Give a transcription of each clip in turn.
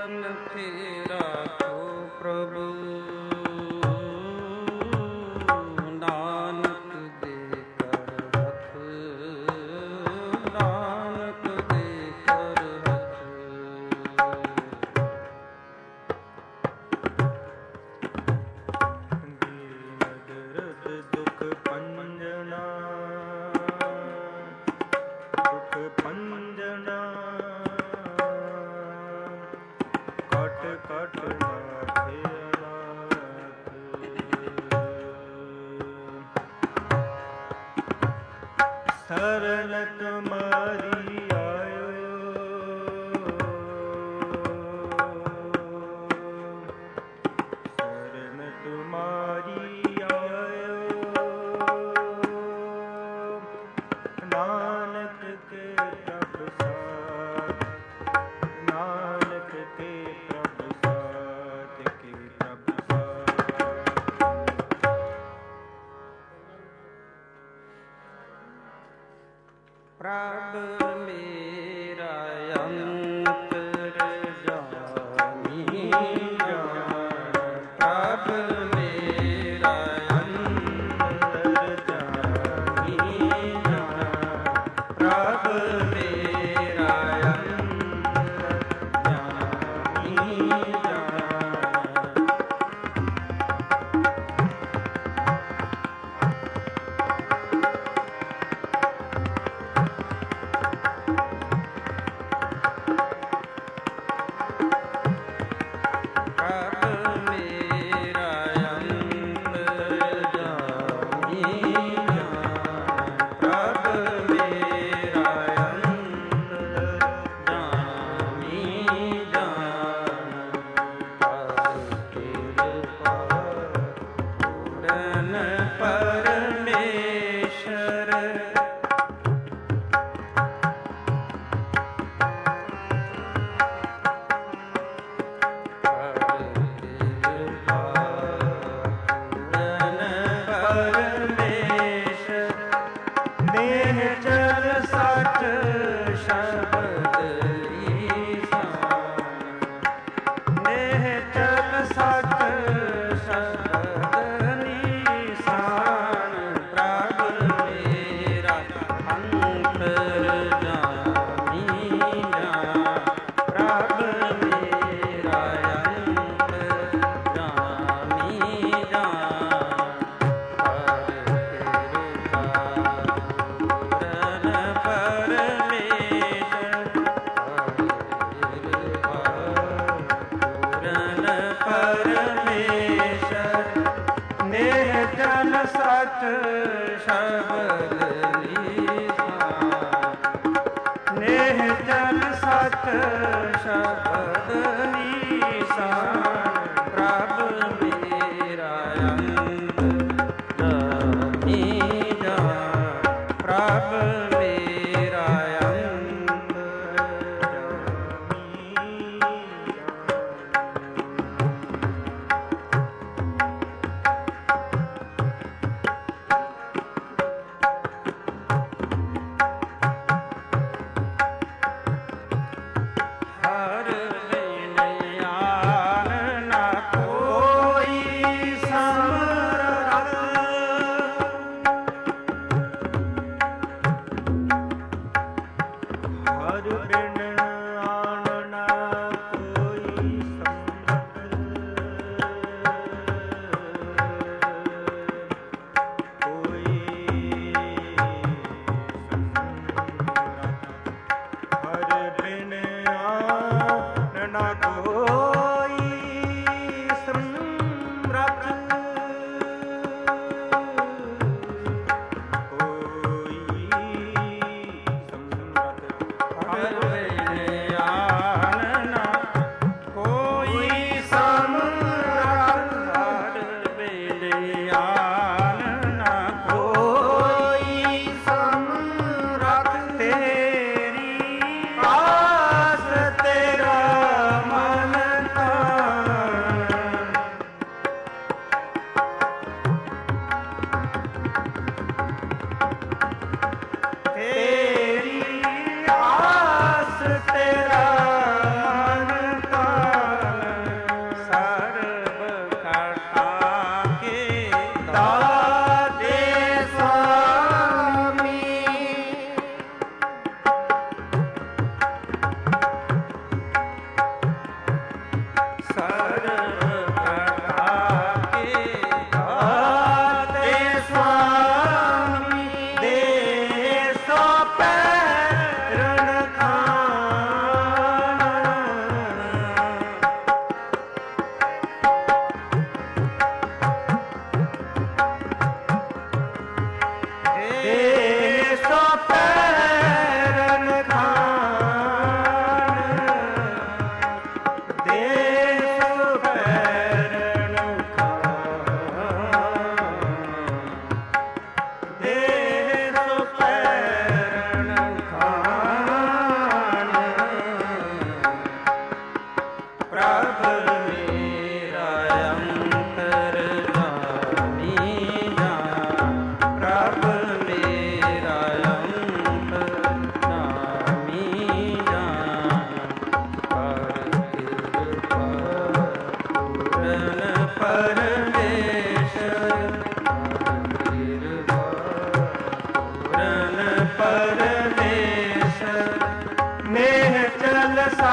ਹਰ ਬਿਨ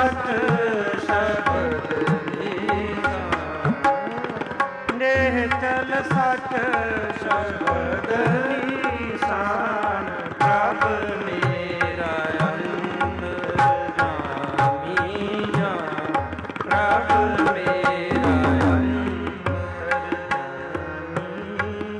ਸਤ ਸ਼ਬਦ ਨਿਹਚਲ ਸਤ ਸ਼ਬਦ ਨਿਸ਼ਾਨ ਪ੍ਰਭ ਮੇਰਾ ਅੰਤਰਜਾਮੀ ਜਾਨ ਪ੍ਰਭ ਮੇਰਾ ਅੰਤਰਜਾਮੀ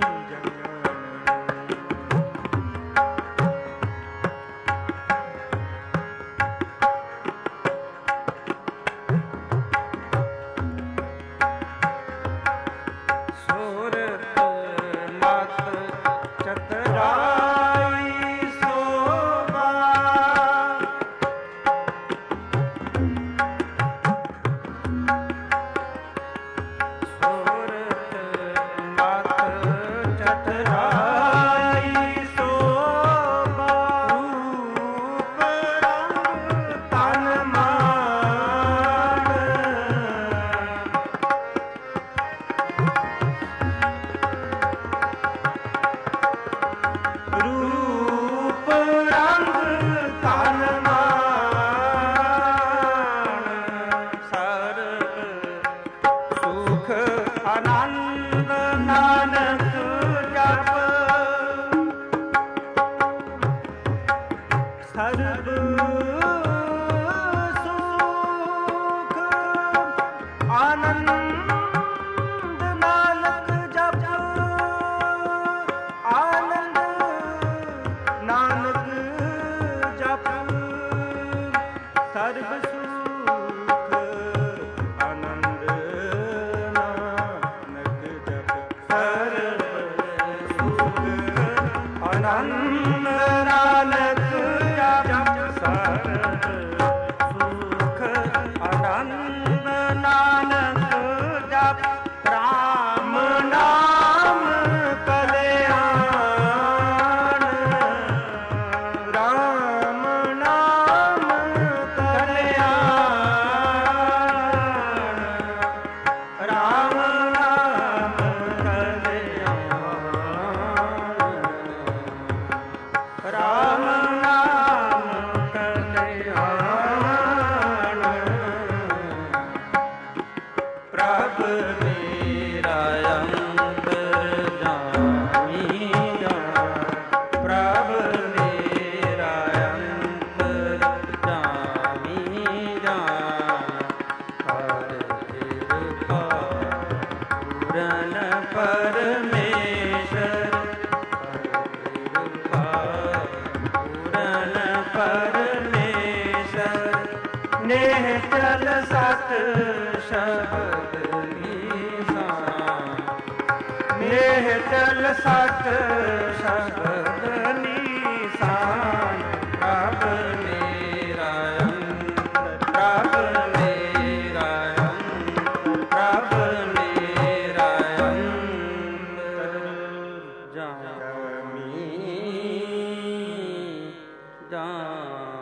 ਨਿਹਚਲ ਸਤ ਸ਼ਬਦ ਨਿਸ਼ਾਨ ਨਿਹਚਲ ਸਤ ਸ਼ਬਦ ਨਿਸ਼ਾਨ ਪ੍ਰਭ ਮੇਰਾ ਅੰਤਰ ਪ੍ਰਭ ਮੇਰਾ ਅੰਤਰ ਪ੍ਰਭ ਮੇਰਾ ਅੰਤਰ ਜਾਮੀ ਜਾਨ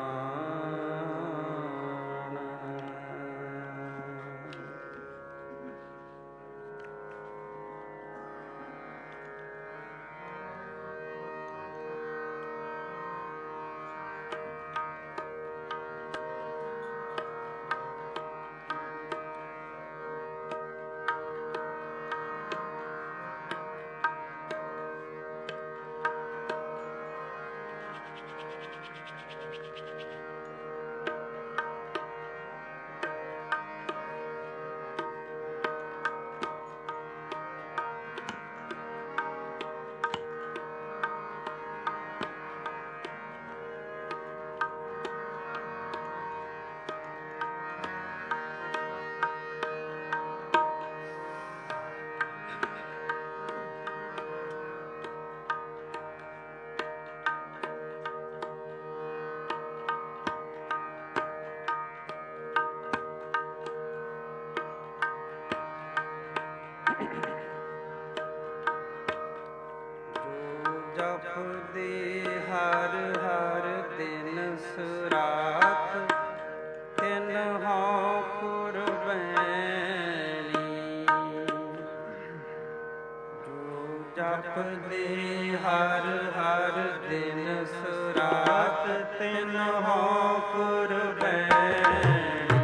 ਜਪਦੇ ਹਰ ਹਰ ਦਿਨ ਸੁਰਾਤ ਤਿਨ ਹਉ ਕੁਰਬੈਣੀ ਜੋ ਜਪਦੇ ਹਰ ਹਰ ਦਿਨ ਸੁਰਾਤ ਤਿਨ ਹਉ ਕੁਰਬੈਣੀ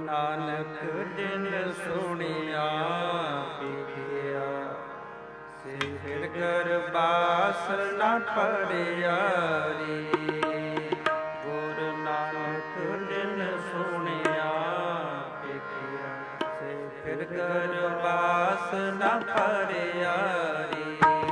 ਨਾਨਕ ਜਿਨ ਸੁਣਿਆ ਪੀਖਿਆ, ਸੇ ਫਿਰ ਗਰਬਾਸ ਨ ਪੜਿਆ ਰੇ। ਗੁਰ ਨਾਨਕ ਜਿਨ ਸੁਣਿਆ ਪੀਖਿਆ, ਸੇ ਫਿਰ ਗਰਬਾਸ ਨ ਪੜਿਆ ਰੇ।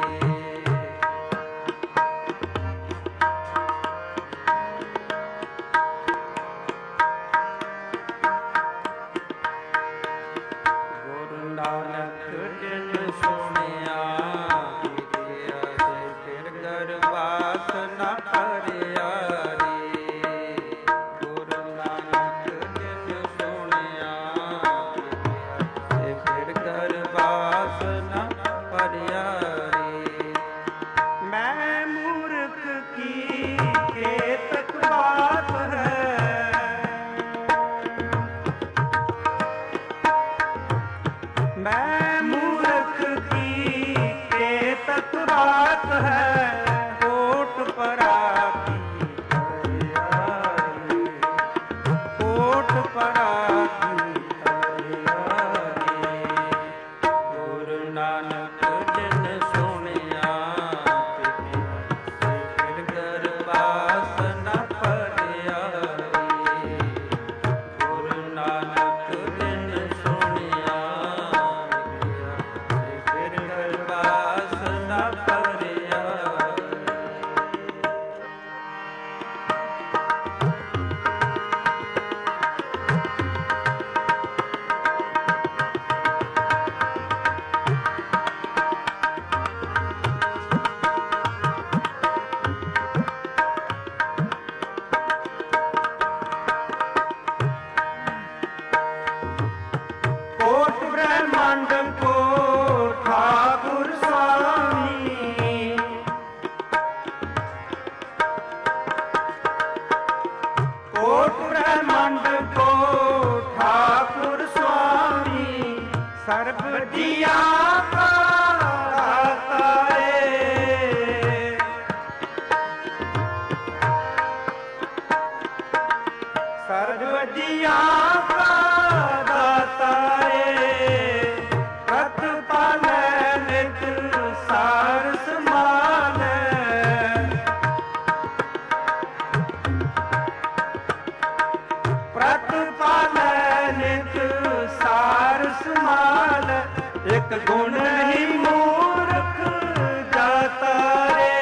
ਨਾਨਕ ਜਿਨ ਸੁਣਿਆ ਪੀਖਿਆ, ਸੇ ਫਿਰ ਗਰਬਾਸ ਨ ਪੜਿਆ ਰੇ। ਗੁਰ ਨਾਨਕ ਜਿਨ ਸੁਣਿਆ ਪੀਖਿਆ, ਸੇ ਫਿਰ ਗਰਬਾਸ ਨ ਪੜਿਆ ਰੇ। ਮੈਂ ਮੂਰਖ ਕੀ ਕੇਤਕ ਬਾਤ ਹੈ, मैं मूर्ख की केतक बात है, कोट पराती हरियारी, कोट पराती हरियारी। गुरु नानक जिन सुनिया पीखिया, से फिर गरबास न पड़िया रे। गुरु नानक जिन सुनिया गरबास न पड़िया। कोट ब्रह्मांड को ठाकुर स्वामी, कोट ब्रह्मांड को ठाकुर स्वामी, सर्व जिया का दाता रे। सर्व जिया का दाता रे। प्रतिपाल नित सार समान, प्रतिपाल नित सार समान, एक गुण नहीं मूर्ख जाता रे।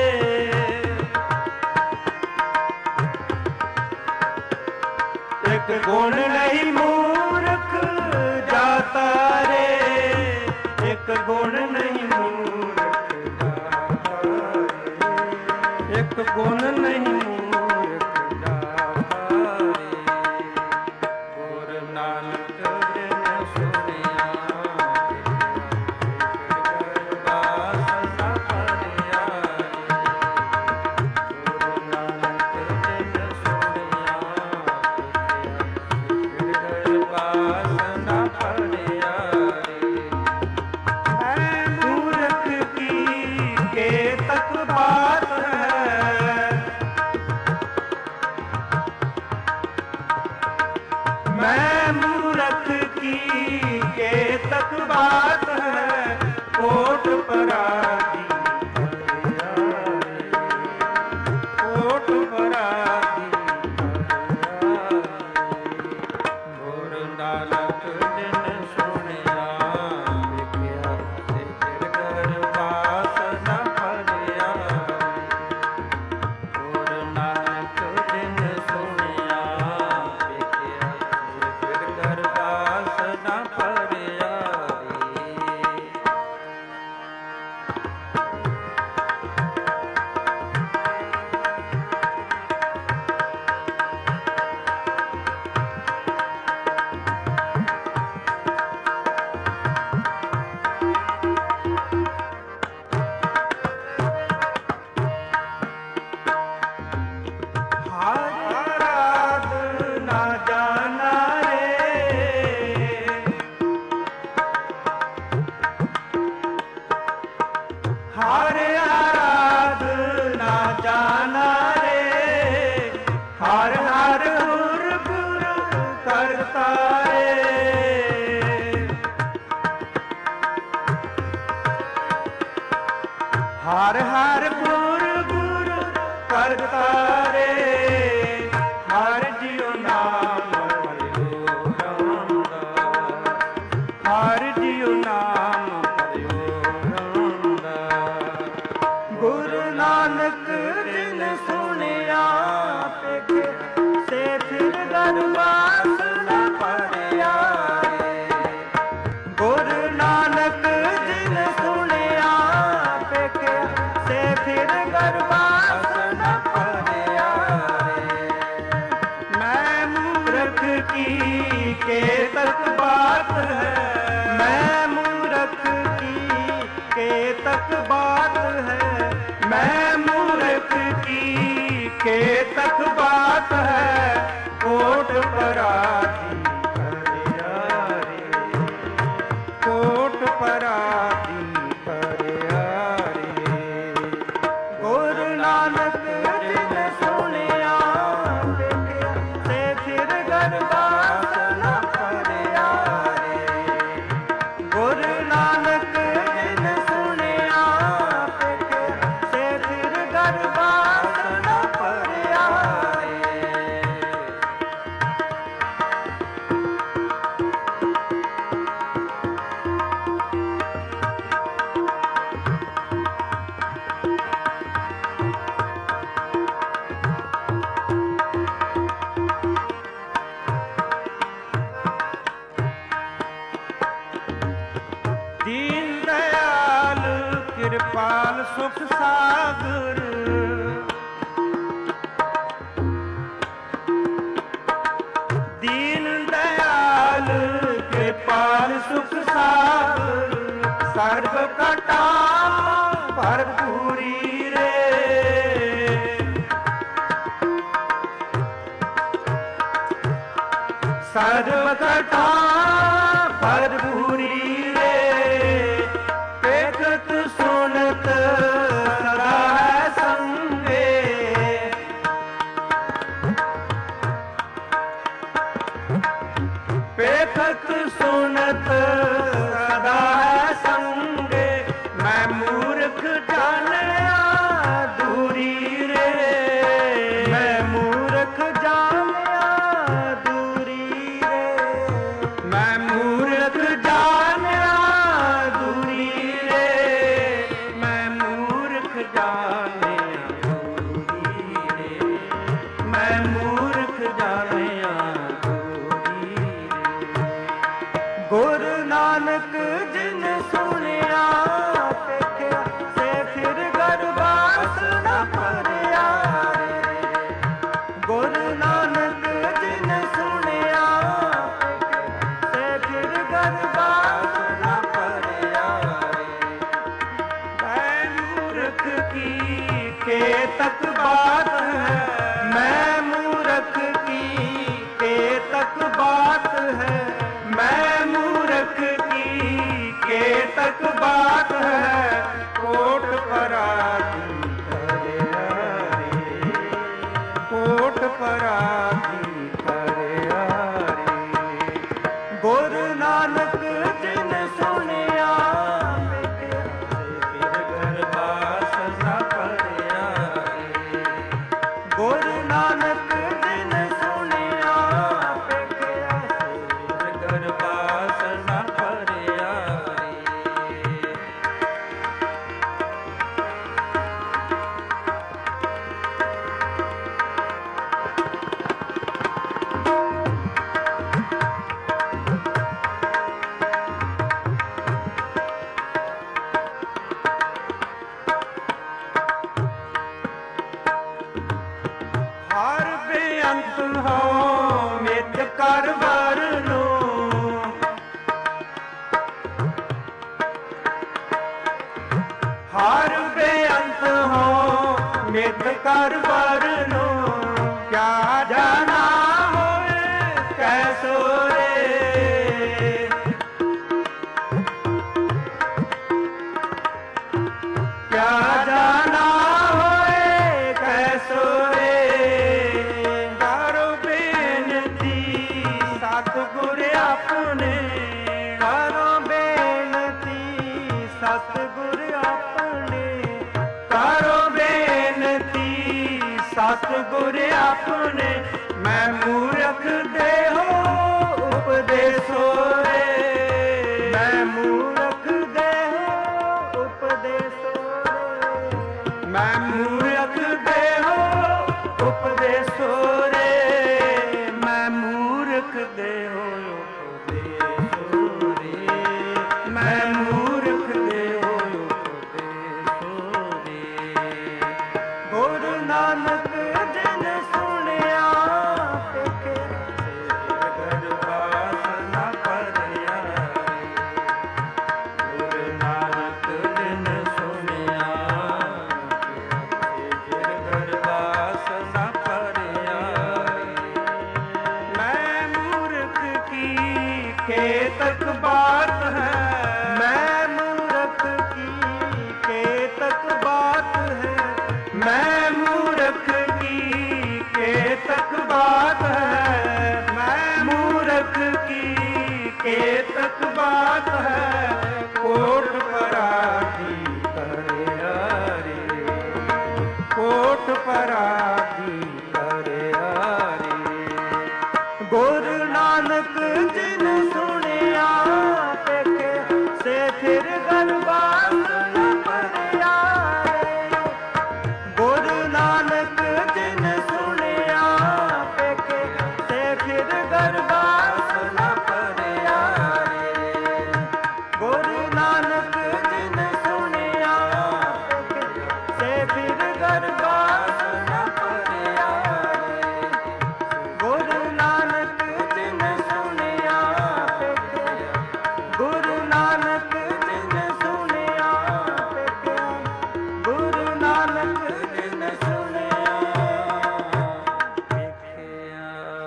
एक गुण नहीं मूर्ख जाता रे। एक गुण नहीं मूर्ख जाता रे। एक गुण नहीं मूर्ख जाता रे। गुर नानक जिन सुनिया गरबास न पड़िया रे। गुर नानक जिन सुनिया गरबास न पड़िया रे। मैं मूर्ख की केतक बात है, मैं मूर्ख की केतक बात है, कोट पराती हरियारी, कोट पराती हरियारी। गुरु नानक जिन सुनिया पीखिया, से फिर गरबास न पड़िया रे। गुरु नानक जिन सुनिया पीखिया, से फिर गरबास न पड़िया रे। आराधना जाना रे, हर आराधना जाना रे। हर हर गुर गुर करता की केतक बात है, मैं मूर्ख की केतक बात है, मैं मूर्ख की केतक बात है, कोट पराधी हरिया रे, कोट पराधी हरिया रे। गुरु नानक जिन सुनिया देखिया, से फिर गरबास न परिया रे। गुरु नानक जिन सुनिया देखिया, से फिर गरबास न परिया रे। दीन दयाल कृपाल सुख सागर, दीन दयाल कृपाल सुख सागर, सर्व कटा भरपूरी रे। सर्व कटा भरपूरी रे, देखत सुनत सदा है संगे। देखत सुनत सदा है संगे, मैं मूर्ख जानिया दूरी रे, मैं मूर्ख जानिया दूरी रे, मैं मूर्ख जानिया दूरी रे, मैं मूर्ख जानिया दूरी रे, मैं मूर्ख जानिया दूरी रे। गुरु नानक जिन सुनिया देखिया, से फिर गरबास न परिया रे। गुरु नानक जिन सुनिया देखिया, से फिर गरबास न परिया रे। मैं मूर्ख की केतक बात है, मैं मूर्ख की केतक बात है, मैं मूर्ख की केतक बात है, कोट पराधी हरिया रे, कोट पराधी हरिया रे। गुरु नानक जिन सुनिया देखिया, से फिर गरबास न परिया रे। गुरु नानक जिन सुनिया देखिया, से फिर गरबास न परिया रे। हर बेअंत हो नित कर वरनो, हर बेअंत हो नित कर वरनो, क्या जाना होए कैसो रे, क्या जाना होए कैसो रे। करो बेनती सतगुर अपने, करो बेनती सतगुर अपने, करो बेनती सतगुर अपने। मैं मूर्ख देहो उपदेसो रे, मैं मूर्ख देहो उपदेसो रे, मैं मूर्ख देहो उपदेसो रे, मैं मूर्ख देहो उपदेसो रे, मैं मूर्ख देहो उपदेसो रे। गुरु नानक जिन सुनिया देखिया, केतक बात है, मैं मूर्ख की केतक बात है, मैं मूर्ख की केतक बात है, मैं मूर्ख की केतक बात है, कोट पराधी करे हरे, कोट पराधी करे हरे। गुरु नानक जिन सुनिया देखे से फिर गरबास न परिया रे। गुरु नानक जिन सुनिया देखे से फिर गरबास न परिया रे। गुरु नानक जिन सुनिया देखे से फिर गरबास न परिया रे। गुरु नानक जिन सुनिया देखे, गुरु नानक जिन सुनिया देखे, गुरु नानक जिन सुनिया देखिया।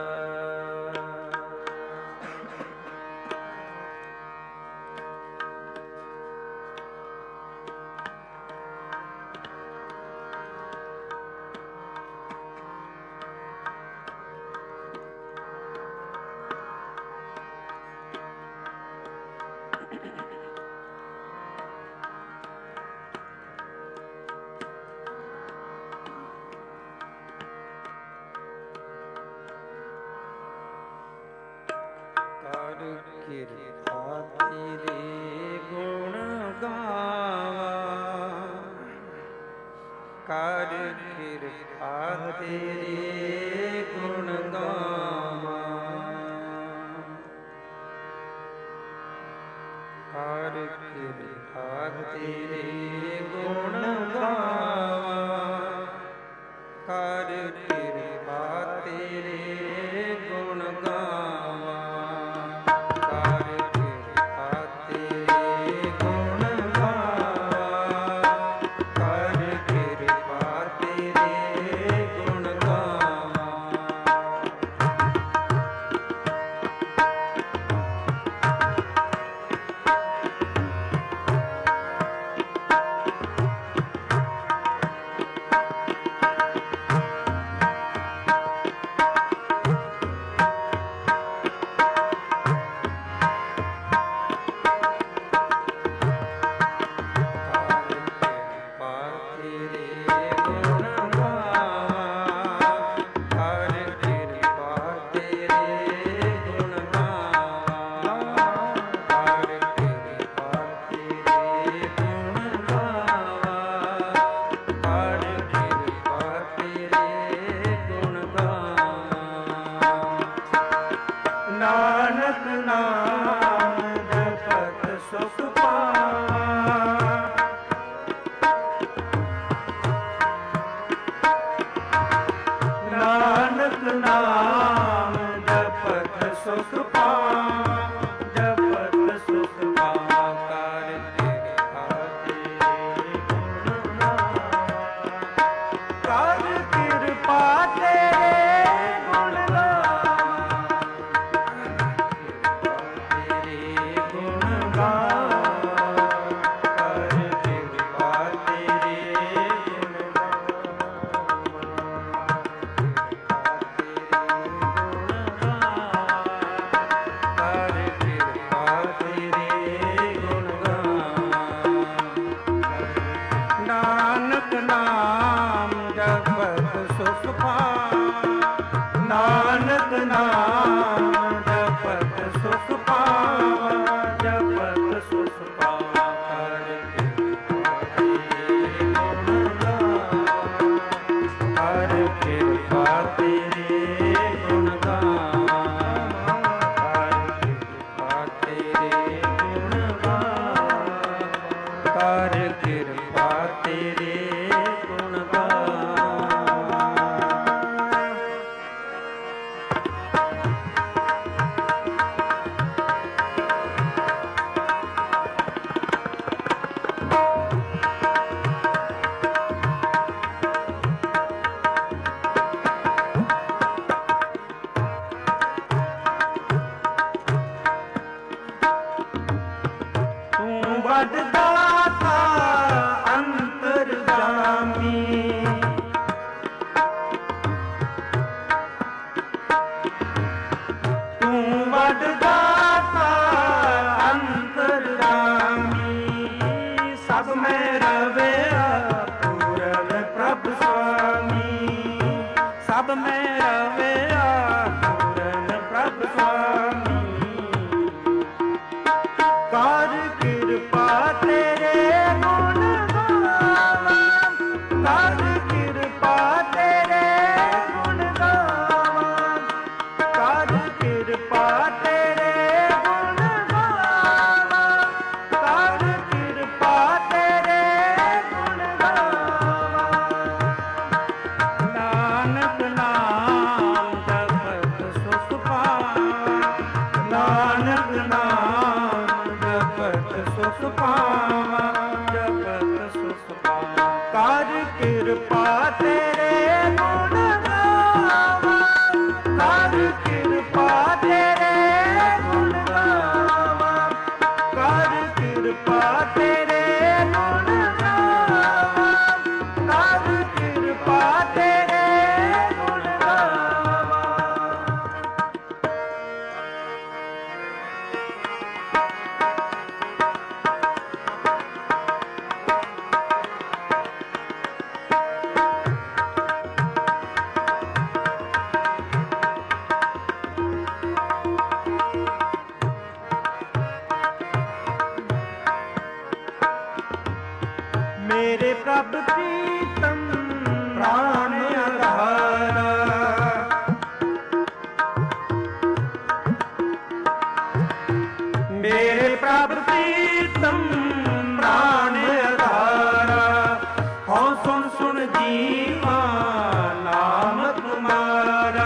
ਕਰ ਕਿਰਪਾ ਤੇਰੇ ਗੁਣ ਗਾਵਾਂ, ਕਰ ਕਿਰਪਾ ਤੇਰੇ ਗੁਣ ਗਾਵਾਂ, ਕਰ ਕਿਰਪਾ ਤੇਰੇ ਗੁਣ ਗਾਵਾਂ, ਕਰ ਕਿਰਪਾ ਤੇਰੇ ਗੁਣ ਗਾਵਾਂ, ਕਰ ਕਿਰਪਾ ਤੇਰੇ ਗੁਣ ਗਾਵਾਂ, ਕਰ ਕਿਰਪਾ ਤੇਰੇ ਗੁਣ ਗਾਵਾਂ। ਨਾਨਕ ਨਾਮ ਜਪਤ ਸੁਖ ਪਾਵਾਂ, ਨਾਨਕ ਨਾਮ ਜਪਤ ਸੁਖ ਪਾਵਾਂ, ਜਪਤ ਸੁਖ ਪਾਵਾਂ, ਕਰ ਕਿਰਪਾ ਤੇਰੇ ਗੁਣ ਗਾਵਾਂ, ਕਰ ਕਿਰਪਾ ਤੇਰੇ ਗੁਣ ਗਾਵਾਂ, ਤੇਰੇ ਗੁਣ ਗਾਵਾਂ, ਕਰ ਕਿਰਪਾ ਤੇਰੇ ਗੁਣ ਗਾਵਾਂ, ਕਰ ਕਰ ਕਿਰਪਾ ਤੇਰੇ ਗੁਣ ਗਾਵਾਂ, ਕਰ ਕਿਰਪਾ ਤੇਰੇ ਗੁਣ ਗਾਵਾਂ, ਕਰ ਕਿਰਪਾ ਤੇਰੇ ਗੁਣ ਗਾਵਾਂ, ਕਰ ਕਿਰਪਾ ਤੇਰੇ ਗੁਣ ਗਾਵਾਂ। ਨਾਨਕ ਨਾਮ ਜਪਤ ਸੁਖ ਪਾਵਾਂ, ਨਾਨਕ ਨਾਮ ਜਪਤ ਸੁਖ ਪਾਵਾਂ, ਜਪਤ ਸੁਖ ਪਾਵਾਂ। ਕਰ ਕਿਰਪਾ ਤੇਰੇ ਗੁਣ ਗਾਵਾਂ, ਕਰ ਕਿਰਪਾ ਤੇਰੇ ਗੁਣ ਗਾਵਾਂ, ਕਰ ਕਿਰਪਾ ਤੇਰੇ ਗੁਣ ਗਾਵਾਂ, ਕਰ ਕਿਰਪਾ ਤੇਰੇ ਗੁਣ ਗਾਵਾਂ। ਮੇਰੇ ਪ੍ਰਭ ਪ੍ਰੀਤਮ ਪ੍ਰਾਣ ਆਧਾਰਾ, ਮੇਰੇ ਪ੍ਰਭ ਪ੍ਰੀਤਮ ਪ੍ਰਾਣ ਆਧਾਰਾ। ਹਉ ਸੁਣ ਸੁਣ ਜੀਵਾ ਨਾਮ ਤੁਮਾਰਾ,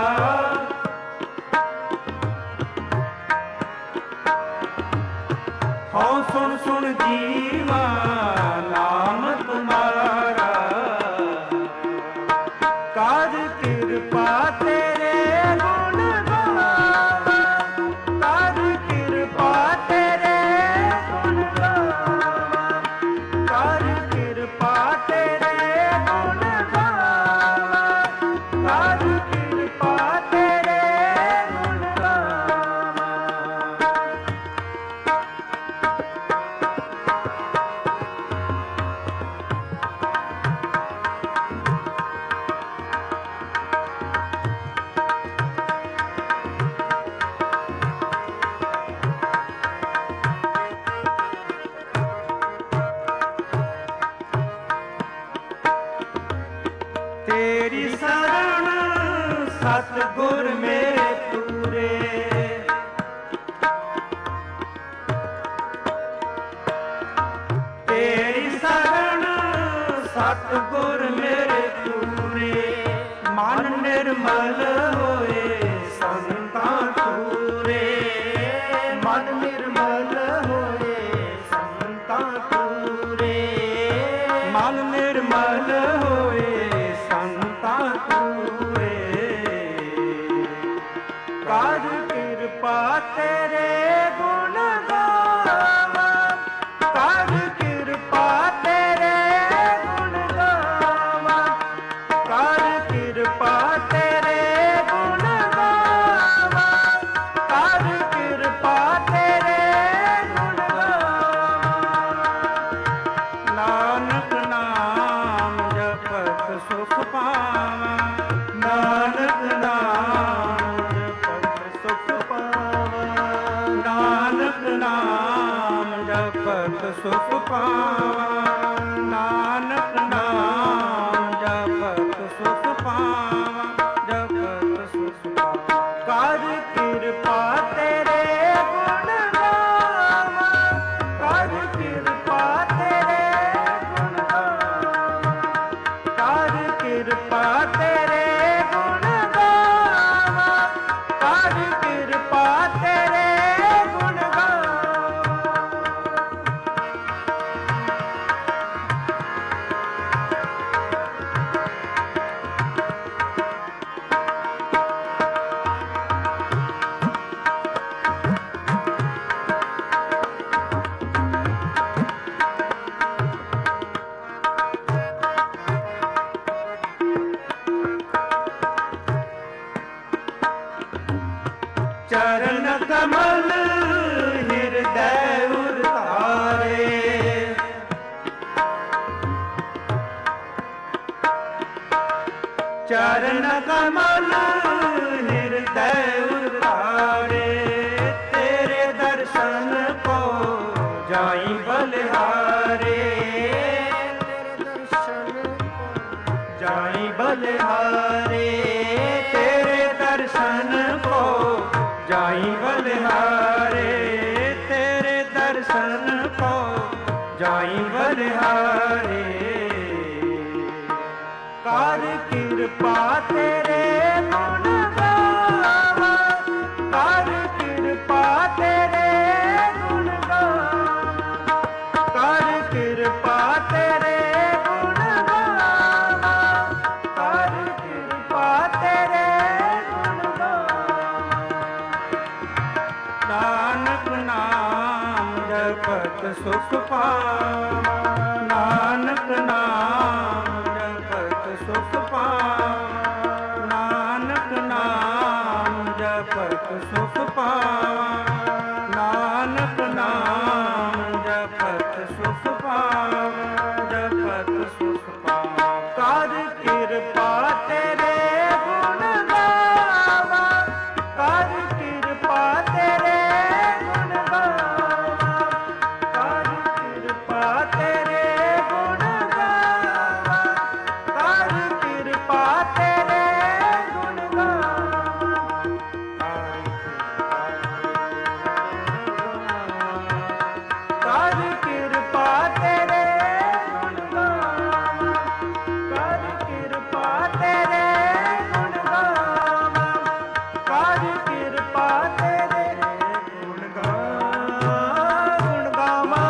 ਹਉ ਸੁਣ ਸੁਣ ਜੀਵਾ ਨਾਮ ਤੁਮਾਰਾ। ਕਰ ਕਿਰਪਾ ਤੇਰੇ ਗੁਣ ਗਾਵਾਂ, ਕਰ ਕਿਰਪਾ ਤੇਰੇ ਗੁਣ ਗਾਵਾਂ, ਕਰ ਕਿਰਪਾ ਤੇਰੇ ਗੁਣ ਗਾਵਾਂ, ਕਰ ਕਿਰਪਾ ਤੇਰੇ ਗੁਣ ਗਾਵਾਂ। ਤੇਰੀ ਸਰਣ ਸਤਿਗੁਰ ਮੇਰੇ ਪੂਰੇ, ਤੇਰੀ ਸਰਣ ਸਤਿਗੁਰ ਮੇਰੇ ਪੂਰੇ। ਮਨ ਨਿਰਮਲ ਹੋਏ ਸੰਤਾਂ ਤੂਰੇ, ਮਨ ਨਿਰਮਲ ਹੋਏ ਸੰਤਾਂ ਤੂਰੇ, ਮਨ ਨਿਰਮਲ ਹੋਏ ਸੰਤਾਂ ਤੂਰੇ। ਕਰ ਕਿਰਪਾ ਤੇਰੇ ਗੁਣ ਗਾਵਾਂ, ਕਰ ਕਿਰਪਾ ਤੇਰੇ ਗੁਣ ਗਾਵਾਂ, ਕਰ ਕਿਰਪਾ ਤੇਰੇ ਗੁਣ ਗਾਵਾਂ, ਕਰ ਕਿਰਪਾ ਤੇਰੇ ਗੁਣ ਗਾਵਾਂ। ਨਾਨਕ ਨਾਮ ਜਪਤ ਸੁਖ ਪਾਵਾਂ, ਨਾਨਕ ਨਾਮ ਜਪਤ ਸੁਖ ਪਾਵਾਂ, ਨਾਨਕ ਨਾਮ ਜਪਤ ਸੁਖ ਪਾਵਾਂ, ਨਾਨਕ ਨਾਮ ਜਪਤ ਸੁਖ ਪਾਵਾਂ, ਜਪਤ ਸੁਖ ਪਾਵਾਂ। ਕਰ ਕਿਰਪਾ ਤੇਰੇ ਗੁਣ ਗਾਵਾਂ, ਕਰ ਕਿਰਪਾ ਤੇਰੇ ਗੁਣ ਗਾਵਾਂ, ਕਰ ਕਿਰਪਾ ਤੇਰੇ ਗੁਣ ਗਾਵਾਂ, ਕਰ ਕਿਰਪਾ ਤੇਰੇ ਗੁਣ ਗਾਵਾਂ। ਚਰਨ ਕਮਲ ਹਿਰਦੈ ਉਰਤਾਰੇ, ਚਰਨ ਕਮਲ ਹਿਰਦੈ ਉਰਤਾਰੇ। जाई बलिहारे, तेरे दर्शन को जाई बलिहारे। कर कृपा तेरे गुण गावा, कर कृपा तेरे गुण गावा, कर कृपा तेरे गुण गावा, कर कृपा तेरे गुण गावा। नानक नाम जपत सुख पावा, नानक नाम जपत सुख पावा, नानक नाम जपत सुख पावा, नानक नाम जपत सुख पावा, जपत सुख पावा। कर कृपा तेरे गुण गावा, कर कृपा तेरे गुण गावा, कर कृपा तेरे गुण गावा, कर कृपा तेरे गुण गावा, कर कृपा तेरे गुण गावा, कर कृपा तेरे गुण गावा, कर कृपा तेरे गुण गावा।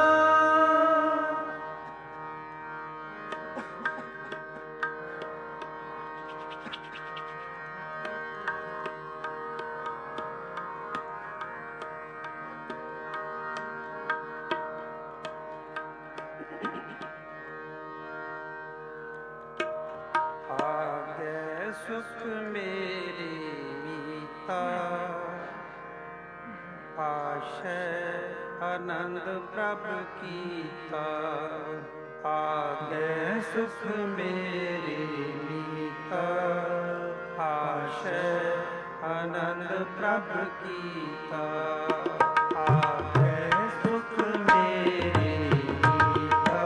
आगे सुख मेरे मीता, आशय आनंद प्रभु कीता। आगे सुख मेरे मीता, आशय आनंद प्रभु कीता। आगे सुख मेरे मीता,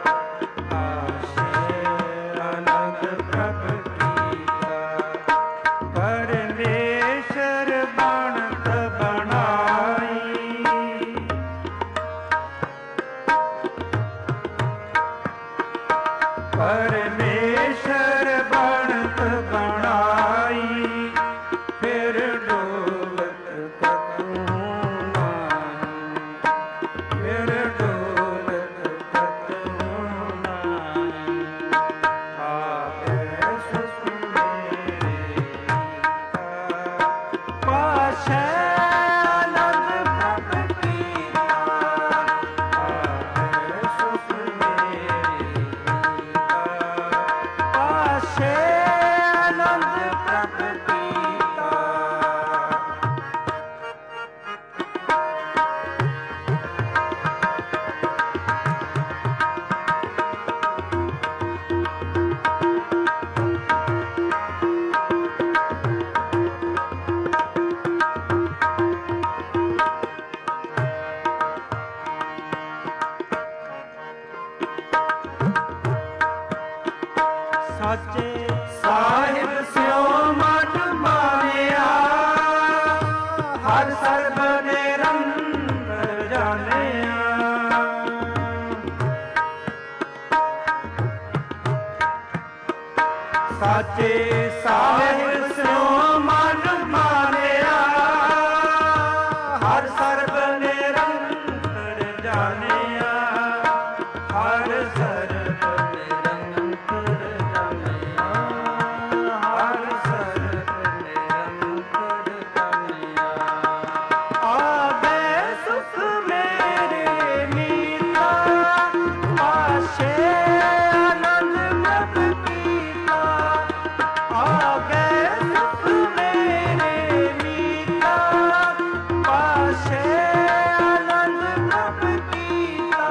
आशय आनंद प्रभु कीता। परमेश्वर बनत बनाई, परमेश्वर बनत बनाई, फिर डोलत कतहु नाही, फिर डोलत कतहु नाही। आगे सुख मेरे मीता, पाशै आनंद प्रभु कीता। आगे सुख मेरे मीता, पाशै आनंद प्रभु कीता। साचे साहिब स्यो मन मानिया, हर सर्ब निरंतर जानिया। साचे साहिब स्यो मन मानिया, हर सर्ब निरंतर जानिया, हर सर्ब निरंतर जानिया, हर सर्ब निरंतर जानिया। आगे सुख मेरे मीता, पाशे आनंद प्रभु कीता। आगे सुख मेरे मीता, पाशे आनंद प्रभु कीता।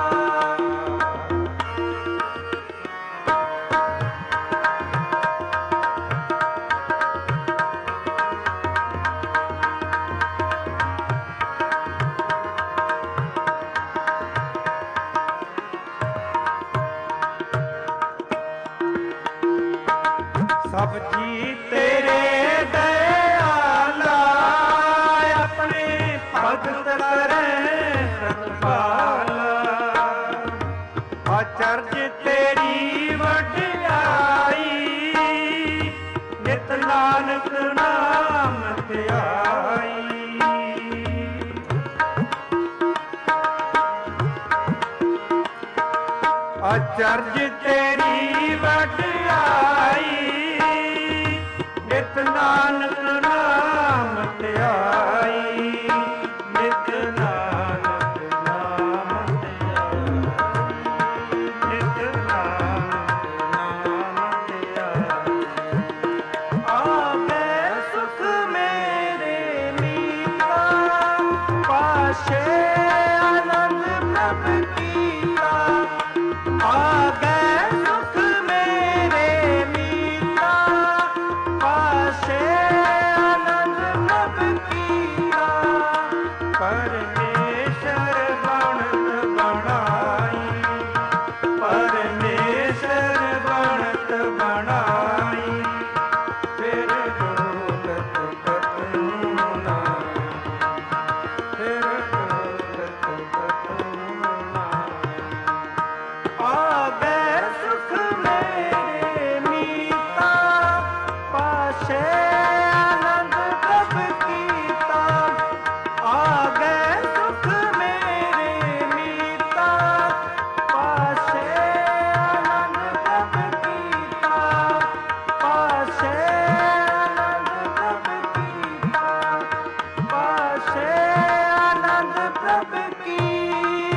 सब जी तेरे दयाला, ਭਗਤ ਕਰੇ ਸਤਪਾਲ। ਅਚਰਜ ਤੇਰੀ ਵਡਿਆਈ, ਨਿਤ ਨਾਨਕ ਨਾਮ ਧਿਆਈ। ਅਚਰਜ ਤੇਰੀ ਵਡਿਆਈ, ਨਿਤ ਨਾਨਕ ਨਾਮ ਧਿਆਈ। ਨਿਤ ਨਾਨਕ ਨਾਮ ਧਿਆਈ, ਨਿਤ ਨਾਨਕ ਨਾਮ ਧਿਆਈ। ਆਗੇ ਸੁਖ ਮੇਰੇ ਮੀਤਾ, ਪਾਸ਼ੇ ਆਨੰਦ ਪ੍ਰਭ ਕੀਤਾ। ਆਗੇ ਸੁਖ ਮੇਰੇ ਮੀਤਾ, ਪਾਸ਼ੇ ਆਨੰਦ ਪ੍ਰਭ ਕੀਤਾ। ਪਰਮੇਸ਼ਰ ਬਣਤ ਬਣਾਈ, ਪਰਮੇਸ਼ਰ ਬਣਤ ਬਣਾਈ। ਫਿਰ ਡੋਲਤ ਕਤਨੂ ਨਾ, ਫਿਰ ਡੋਲਤ ਕਤਨੂ ਨਾ। ਆਗੇ ਸੁਖ ਮੇਰੇ ਮੀਤਾ, ਪਾਸ਼ੇ ਆਨੰਦ ਪ੍ਰਭ ਕੀਤਾ। ਆਗੇ ਸੁਖ ਮੇਰੇ ਮੀਤਾ, ਪਾਸ਼ੇ ਆਨੰਦ ਪ੍ਰਭ ਕੀਤਾ। ਪਾਸ਼ੇ ਆਨੰਦ ਪ੍ਰਭ ਕੀਤਾ, ਪਾਸ਼ੇ ਆਨੰਦ ਪ੍ਰਭ ਕੀਤਾ।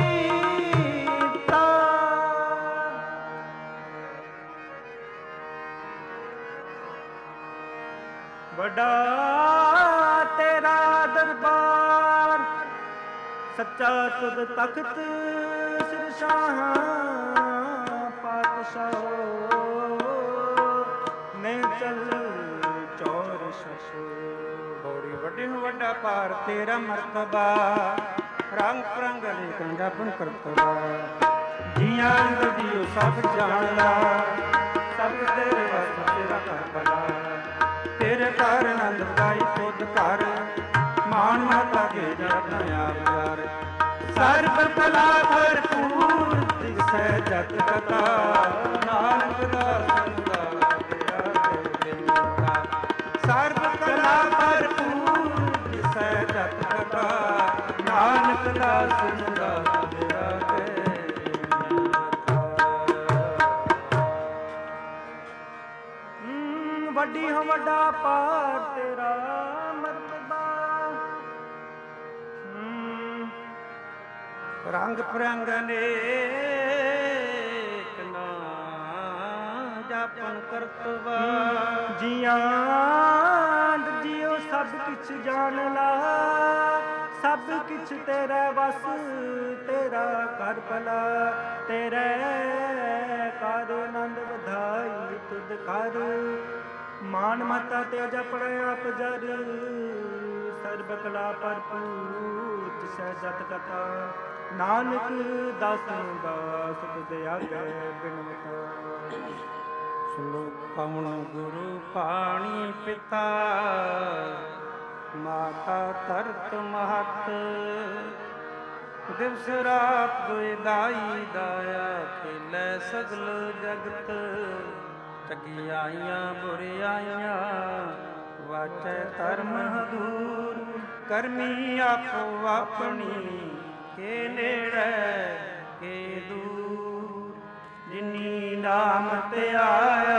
ਵੱਡਾ ਤੇਰਾ ਦਰਬਾਰ, ਸੱਚਾ ਤੁਧ ਤਖਤ ਸਿਰ ਸ਼ਾਹਾਂ ਪਾਤਸ਼ਾਹ। ਮੈਂ ਚਲ ਚੌਰ ਸ਼ਸ਼ ਬੋੜੀ ਵੱਡੇ ਨੂੰ ਵੱਡਾ ਪਾਰ ਤੇਰਾ ਮਰਤਬਾ। ਰੰਗ ਪ੍ਰੰਗ ਅਨੇਕਾਂ ਜਪਨ ਕਰਤਬਾ। ਜੀਆਂ ਅੰਦਰ ਜੀਉ ਸਭ ਜਾਣਦਾ, ਸਭ ਤੇਰੇ ਵਸ ਤੇਰਾ ਘਰ ਭਲਾ। ਤੇਰੇ ਘਰ ਆਨੰਦ ਵਡਾਈ ਤੁਧ ਘਰ, ਮਾਨ ਮਾਤਾ ਕੇ ਜਪ ਆਪ ਪਿਆਰ। ਸਰਬ ਕਲਾ ਭਰਪੂਰ ਦਿਸੈ ਜਤ ਕਥਾ, ਨਾਨਕ ਦਾਸ ਸਦਾ ਤੇਰਾ ਬੇਨਤਾ। ਸਰਬ ਕਲਾ ਭਰਪੂਰ ਦਿਸੈ ਜਤ ਕਥਾ, ਨਾਨਕ ਦਾਸ ਸਦਾ ਤੇਰਾ ਬੇਨਤਾ। ਵੱਡੀ ਹੋ ਵੱਡਾ ਪਾਰ ਤੇਰਾ ਮਰਤਬਾ। ਰੰਗ ਪ੍ਰੰਗ ਅਨੇਕ ਨਾ ਜਾਪਨ ਕਰਤਵਾ। ਜੀਆਂ ਜੀਉ ਸਭ ਕਿਛ ਜਾਣ ਲਾ, ਸਭ ਕਿਛ ਤੇਰਾ ਵਸ ਤੇਰਾ ਘਰ ਭਲਾ। ਤੇਰੇ ਘਰ ਆਨੰਦ ਵਧਾਈ ਤੁਧ ਘਰ, ਮਾਨ ਮਤਾ ਤੇ ਜਪੜ ਆਪ ਜਰ। ਸਰਬ ਕਲਾ ਭਰਪੂਰ ਤਿਸੈ ਜਤ ਕਥਾ, ਨਾਨਕ ਦਾਸਨ ਦਾਸ ਤੁਧ ਆਗੇ ਬਿਨਵਤਾ। ਸ਼ਲੋਕ ਪਵਨ ਗੁਰੂ ਪਾਣੀ ਪਿਤਾ, ਮਾਤਾ ਧਰਤ ਮਹਤ। ਦਿਵਸ ਰਾਤ ਦੁਇ ਦਾਈ ਦਾਇਆ, ਖੇਲੇ ਸਗਲ ਜਗਤ। ਚੰਗਿਆਈਆਂ ਬੁਰਿਆਈਆਂ ਵਾਚੈ ਧਰਮ ਹਦੂਰ। ਕਰਮੀ ਆਪੋ ਆਪਣੀ, ਕੇ ਨੇੜੇ ਕੇ ਦੂਰ। ਜਿਨੀ ਨਾਮ ਤੇ ਆਇਆ,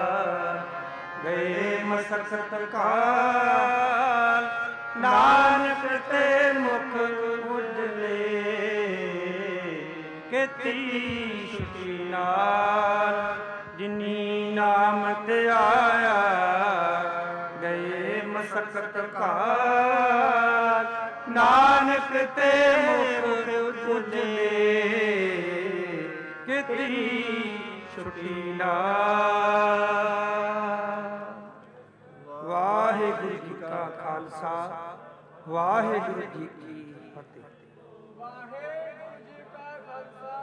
ਗਏ ਮਸਕਤ ਕਾਲ। ਨਾਨਕ ਤੇ ਮੁਖ ਉਜਲੇ, ਕੀਤੀ ਛੁਟੀ ਨਾਲ। ਜਿਨੀ ਨਾਮ ਤੇ ਆਇਆ, ਗਏ ਮਸਕਤ ਕਾਲ। ਨਾਨਕ ਤੇ ਮੁਖ ਉਜਲੇ, ਕੀਤੀ ਛੁਟੀ ਨਾਲ। ਵਾਹਿਗੁਰੂ ਜੀ ਕਾ ਖਾਲਸਾ, ਵਾਹਿਗੁਰੂ ਜੀ